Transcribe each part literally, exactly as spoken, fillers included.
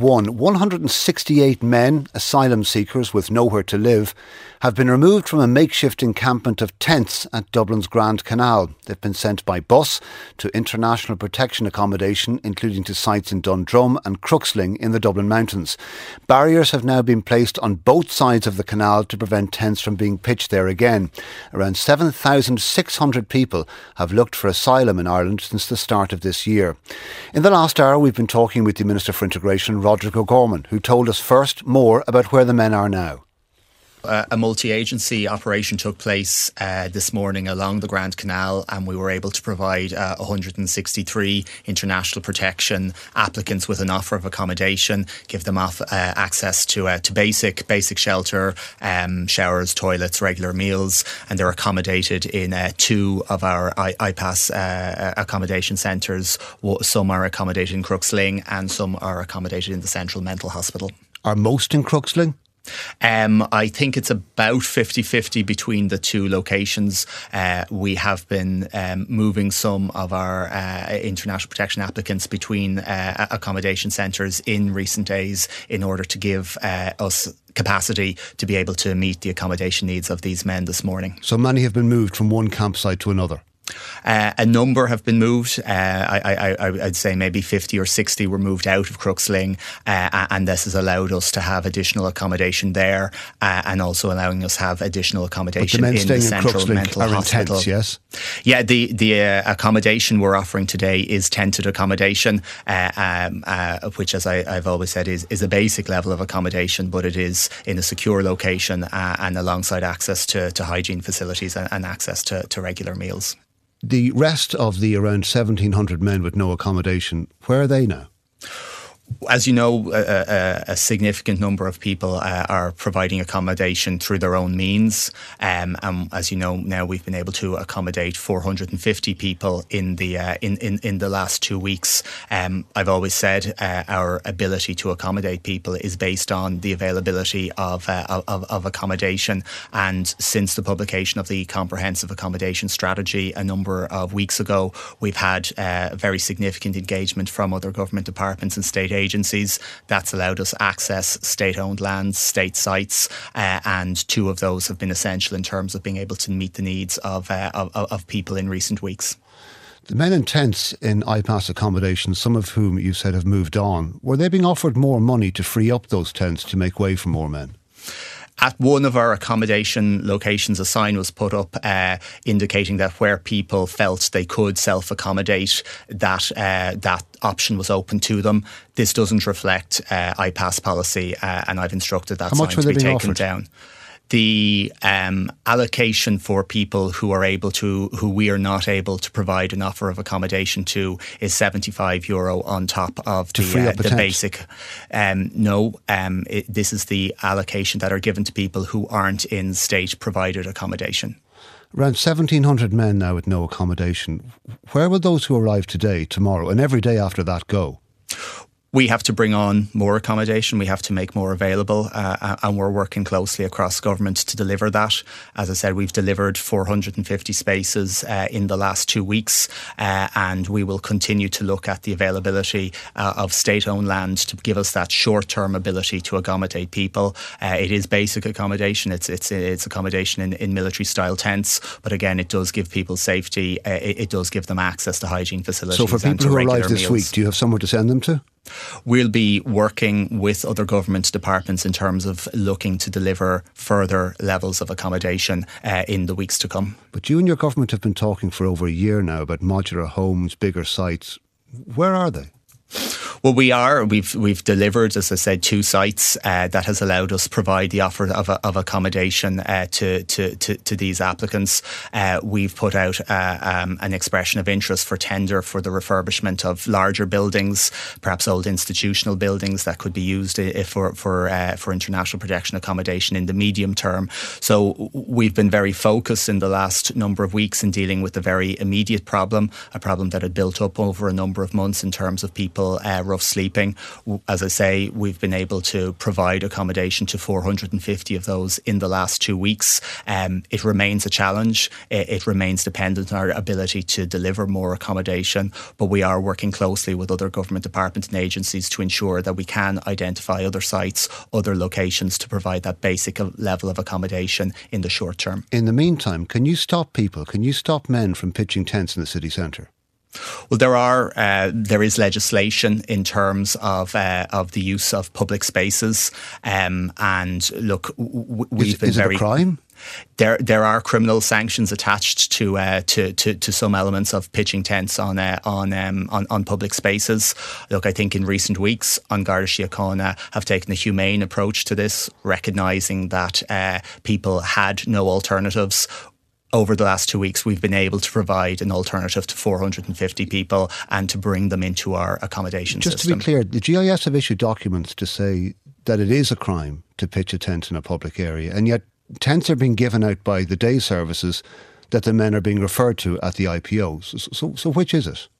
one, one hundred sixty-eight men, asylum seekers with nowhere to live, have been removed from a makeshift encampment of tents at Dublin's Grand Canal. They've been sent by bus to international protection accommodation, including to sites in Dundrum and Crooksling in the Dublin Mountains. Barriers have now been placed on both sides of the canal to prevent tents from being pitched there again. Around seven thousand six hundred people have looked for asylum in Ireland since the start of this year. In the last hour, we've been talking with the Minister for Integration, Roderick O'Gorman, who told us first more about where the men are now. Uh, a multi-agency operation took place uh, this morning along the Grand Canal, and we were able to provide uh, one hundred sixty-three international protection applicants with an offer of accommodation, give them off, uh, access to uh, to basic basic shelter, um, showers, toilets, regular meals, and they're accommodated in uh, two of our I- IPAS uh, accommodation centres. Some are accommodated in Crooksling and some are accommodated in the Central Mental Hospital. Are most in Crooksling? Um, I think it's about fifty-fifty between the two locations. Uh, we have been um, moving some of our uh, international protection applicants between uh, accommodation centres in recent days in order to give uh, us capacity to be able to meet the accommodation needs of these men this morning. So many have been moved from one campsite to another? Uh, a number have been moved. Uh, I, I, I'd say maybe fifty or sixty were moved out of Crooksling, uh, and this has allowed us to have additional accommodation there, uh, and also allowing us to have additional accommodation the in the Central in Mental are Hospital. Intense, yes? Yeah, the the uh, accommodation we're offering today is tented accommodation, uh, um, uh, which, as I, I've always said, is, is a basic level of accommodation, but it is in a secure location uh, and alongside access to, to hygiene facilities and, and access to, to regular meals. The rest of the around seventeen hundred men with no accommodation, where are they now? As you know, a, a, a significant number of people uh, are providing accommodation through their own means. Um, and as you know, now we've been able to accommodate four hundred fifty people in the uh, in, in, in the last two weeks. Um, I've always said uh, our ability to accommodate people is based on the availability of, uh, of of accommodation. And since the publication of the Comprehensive Accommodation Strategy a number of weeks ago, we've had uh, very significant engagement from other government departments and state agencies. agencies. That's allowed us access state-owned lands, state sites, uh, and two of those have been essential in terms of being able to meet the needs of, uh, of, of people in recent weeks. The men in tents in IPAS accommodation, some of whom you said have moved on, were they being offered more money to free up those tents to make way for more men? At one of our accommodation locations, a sign was put up uh, indicating that where people felt they could self-accommodate, that uh, that option was open to them. This doesn't reflect uh, IPAS policy, uh, and I've instructed that sign to be taken offered? down. The um, allocation for people who are able to, who we are not able to provide an offer of accommodation to, is seventy-five euro on top of to the, free uh, up the tent. basic. Um, no, um, it, this is the allocation that are given to people who aren't in state provided accommodation. Around seventeen hundred men now with no accommodation. Where will those who arrive today, tomorrow, and every day after that go? We have to bring on more accommodation. We have to make more available, uh, and we're working closely across government to deliver that. As I said, we've delivered four hundred fifty spaces uh, in the last two weeks, uh, and we will continue to look at the availability uh, of state-owned land to give us that short-term ability to accommodate people. Uh, it is basic accommodation. It's it's it's accommodation in, in military-style tents, but again, it does give people safety. Uh, it, it does give them access to hygiene facilities. So for people who arrive this meals. week, do you have somewhere to send them to? We'll be working with other government departments in terms of looking to deliver further levels of accommodation uh, in the weeks to come. But you and your government have been talking for over a year now about modular homes, bigger sites. Where are they? Well, we are. We've we've delivered, as I said, two sites uh, that has allowed us provide the offer of, of accommodation uh, to, to, to to these applicants. Uh, we've put out uh, um, an expression of interest for tender for the refurbishment of larger buildings, perhaps old institutional buildings that could be used for for uh, for international protection accommodation in the medium term. So we've been very focused in the last number of weeks in dealing with the very immediate problem, a problem that had built up over a number of months in terms of people Uh, rough sleeping. As I say, we've been able to provide accommodation to four hundred fifty of those in the last two weeks. Um, it remains a challenge. It, it remains dependent on our ability to deliver more accommodation, but we are working closely with other government departments and agencies to ensure that we can identify other sites, other locations to provide that basic level of accommodation in the short term. In the meantime, can you stop people, can you stop men from pitching tents in the city centre? Well, there are uh, there is legislation in terms of uh, of the use of public spaces, um, and look, w- we've is, been is very. Is it a crime? There, there are criminal sanctions attached to uh, to, to to some elements of pitching tents on uh, on, um, on on public spaces. Look, I think in recent weeks, An Garda Síochána have taken a humane approach to this, recognising that uh, people had no alternatives. Over the last two weeks, we've been able to provide an alternative to four hundred fifty people and to bring them into our accommodation Just system. Just to be clear, the G I S have issued documents to say that it is a crime to pitch a tent in a public area, and yet tents are being given out by the day services that the men are being referred to at the I P Os. So, so which is it?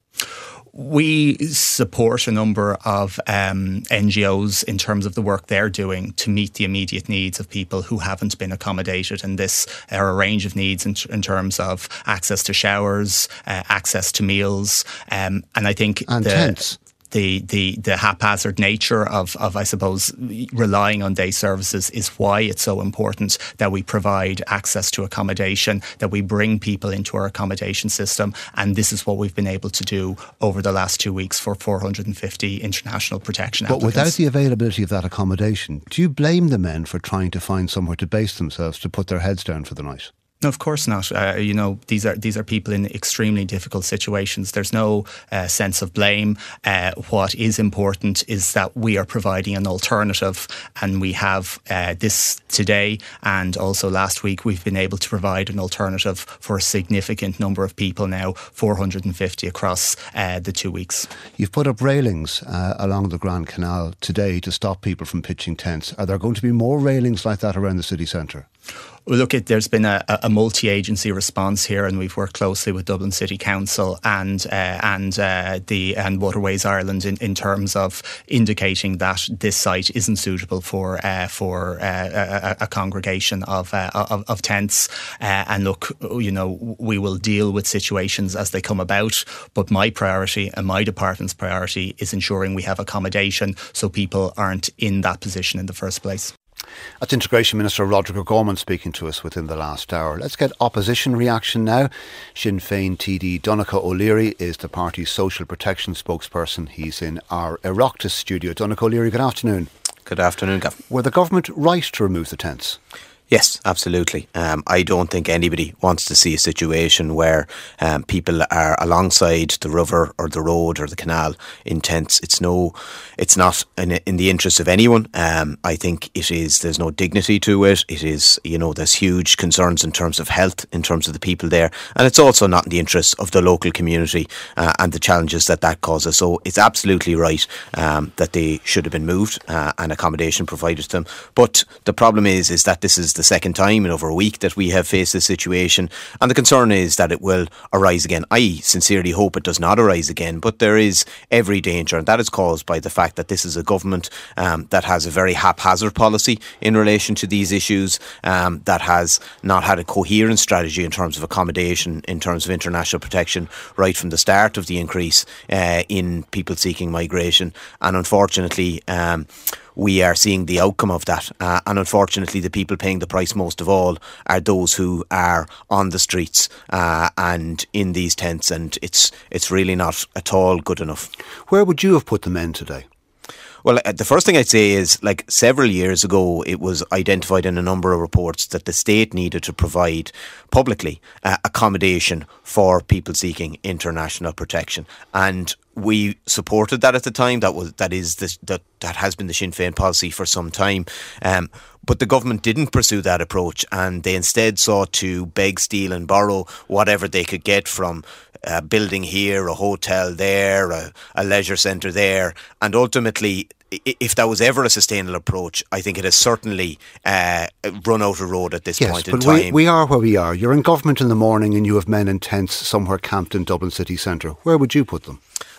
We support a number of um, N G Os in terms of the work they're doing to meet the immediate needs of people who haven't been accommodated. And this are a range of needs in, in terms of access to showers, uh, access to meals. Um, and I think and the, tents. The, the the haphazard nature of, of, I suppose, relying on day services is why it's so important that we provide access to accommodation, that we bring people into our accommodation system. And this is what we've been able to do over the last two weeks for four hundred fifty international protection but applicants. But without the availability of that accommodation, do you blame the men for trying to find somewhere to base themselves, to put their heads down for the night? No, of course not. Uh, you know, these are these are people in extremely difficult situations. There's no uh, sense of blame. Uh, what is important is that we are providing an alternative, and we have uh, this today and also last week. We've been able to provide an alternative for a significant number of people now, four hundred fifty across uh, the two weeks. You've put up railings uh, along the Grand Canal today to stop people from pitching tents. Are there going to be more railings like that around the city centre? Well, look, it, there's been a, a multi-agency response here, and we've worked closely with Dublin City Council and uh, and uh, the and Waterways Ireland in, in terms of indicating that this site isn't suitable for uh, for uh, a, a congregation of, uh, of of tents. Uh, and look, you know, we will deal with situations as they come about. But my priority and my department's priority is ensuring we have accommodation so people aren't in that position in the first place. That's Integration Minister Roderick O'Gorman speaking to us within the last hour. Let's get opposition reaction now. Sinn Féin T D Donncha O'Leary is the party's social protection spokesperson. He's in our Oireachtas studio. Donncha O'Leary, good afternoon. Good afternoon, Gav. Were the government right to remove the tents? Yes, absolutely. Um, I don't think anybody wants to see a situation where um, people are alongside the river or the road or the canal in tents. It's no, it's not in, in the interest of anyone. Um, I think it is. There's no dignity to it. It is, you know, there's huge concerns in terms of health, in terms of the people there, and it's also not in the interest of the local community uh, and the challenges that that causes. So it's absolutely right um, that they should have been moved uh, and accommodation provided to them. But the problem is, is that this is the second time in over a week that we have faced this situation, and the concern is that it will arise again. I sincerely hope it does not arise again, but there is every danger, and that is caused by the fact that this is a government um, that has a very haphazard policy in relation to these issues, um, that has not had a coherent strategy in terms of accommodation, in terms of international protection, right from the start of the increase uh, in people seeking migration. And unfortunately, um, we are seeing the outcome of that. Uh, and unfortunately, the people paying the price most of all are those who are on the streets uh, and in these tents. And it's it's really not at all good enough. Where would you have put the men today? Well, uh, the first thing I'd say is, like, several years ago, it was identified in a number of reports that the state needed to provide publicly uh, accommodation for people seeking international protection. And we supported that at the time. That was that is the, that that has been the Sinn Féin policy for some time. Um, but the government didn't pursue that approach, and they instead sought to beg, steal, and borrow whatever they could get from a building here, a hotel there, a, a leisure centre there, and ultimately, if that was ever a sustainable approach, I think it has certainly uh, run out of road at this yes, point in but time. We, we are where we are. You're in government in the morning and you have men in tents somewhere camped in Dublin city centre. Where would you put them?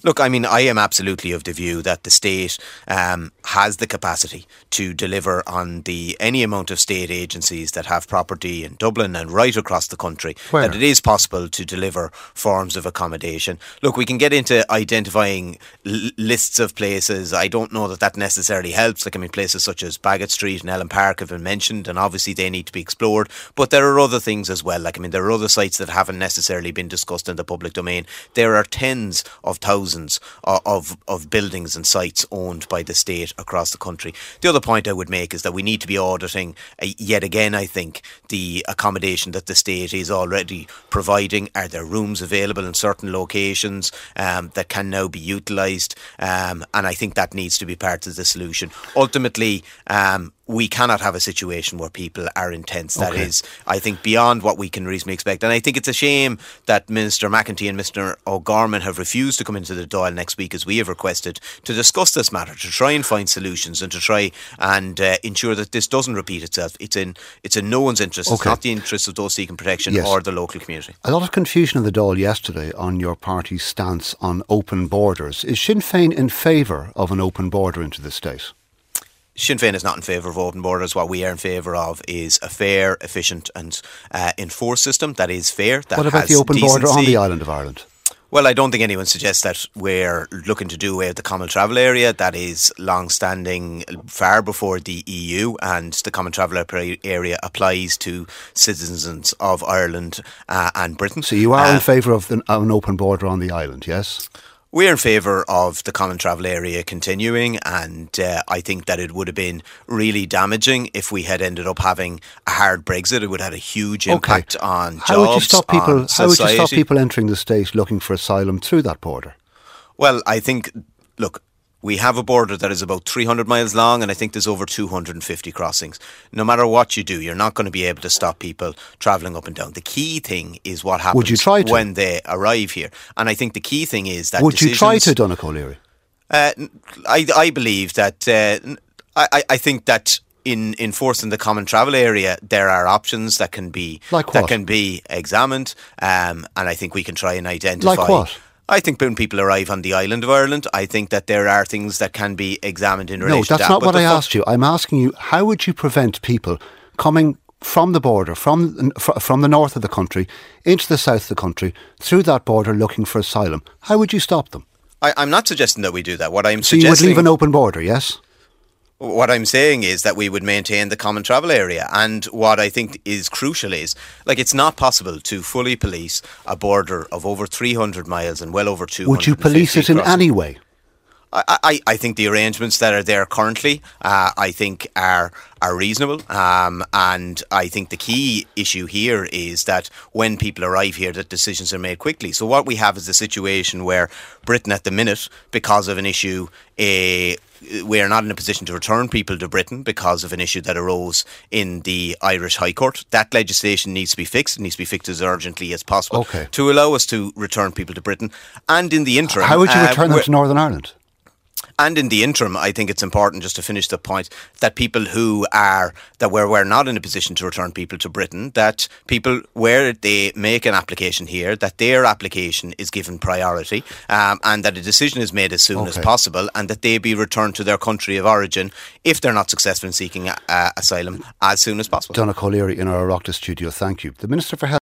Look, I mean, I am absolutely of the view that the state um, has the capacity to deliver on the any amount of state agencies that have property in Dublin and right across the country. Where? That it is possible to deliver forms of accommodation. Look, we can get into identifying l- lists of places. I don't know that that necessarily helps. Like, I mean, places such as Bagot Street and Ellen Park have been mentioned, and obviously they need to be explored. But there are other things as well. Like, I mean, there are other sites that haven't necessarily been discussed in the public domain. There are tens of thousands of of buildings and sites owned by the state across the country. The other point I would make is that we need to be auditing uh, yet again, I think, the accommodation that the state is already providing. Are there rooms available in certain locations um, that can now be utilised? Um, and I think that needs to be part of the solution. Ultimately, um, we cannot have a situation where people are in tents. That Okay. is, I think, beyond what we can reasonably expect. And I think it's a shame that Minister McEntee and Mister O'Gorman have refused to come into the Dáil next week, as we have requested, to discuss this matter, to try and find solutions and to try and uh, ensure that this doesn't repeat itself. It's in it's in no one's interest. It's Okay. not the interest of those seeking protection Yes. or the local community. A lot of confusion in the Dáil yesterday on your party's stance on open borders. Is Sinn Féin in favour of an open border into the state? Sinn Féin is not in favour of open borders. What we are in favour of is a fair, efficient and uh, enforced system that is fair. That What about has the open border on decency. the island of Ireland? Well, I don't think anyone suggests that we're looking to do away with the common travel area. That is long-standing, far before the E U, and the common travel area applies to citizens of Ireland uh, and Britain. So you are Uh, in favour of an, an open border on the island, yes? We're in favour of the common travel area continuing, and uh, I think that it would have been really damaging if we had ended up having a hard Brexit. It would have had a huge impact on jobs, How would you stop people? on How would you stop society. people entering the state looking for asylum through that border? Well, I think, look, we have a border that is about three hundred miles long, and I think there's over two hundred fifty crossings. No matter what you do, you're not going to be able to stop people travelling up and down. The key thing is what happens Would you try to? when they arrive here. And I think the key thing is that Would you try decisions- to, Donncha O'Leary? Uh, I, I believe that, uh, I, I think that in enforcing the common travel area, there are options that can be Like that what? can be examined, um, and I think we can try and identify. Like what? I think when people arrive on the island of Ireland, I think that there are things that can be examined in relation No, to that. that's not But what the I fu- asked you. I'm asking you, how would you prevent people coming from the border, from fr- from the north of the country, into the south of the country, through that border looking for asylum? How would you stop them? I, I'm not suggesting that we do that. What I'm So you would suggesting, leave an open border, yes? what I'm saying is that we would maintain the common travel area. And what I think is crucial is, like, it's not possible to fully police a border of over three hundred miles and well over two hundred Would you police it in crossings. any way? I, I, I think the arrangements that are there currently, uh, I think, are are reasonable. Um, and I think the key issue here is that when people arrive here, that decisions are made quickly. So what we have is a situation where Britain at the minute, because of an issue, a we are not in a position to return people to Britain because of an issue that arose in the Irish High Court. That legislation needs to be fixed. It needs to be fixed as urgently as possible Okay. to allow us to return people to Britain. And in the interim, How would you uh, return them we're- to Northern Ireland? And in the interim, I think it's important, just to finish the point, that people who are, that where we're not in a position to return people to Britain, that people, where they make an application here, that their application is given priority, um, and that a decision is made as soon as Okay. possible, and that they be returned to their country of origin if they're not successful in seeking uh, asylum as soon as possible. Donncha O'Leary in our Oireachtas studio, thank you. The Minister for Health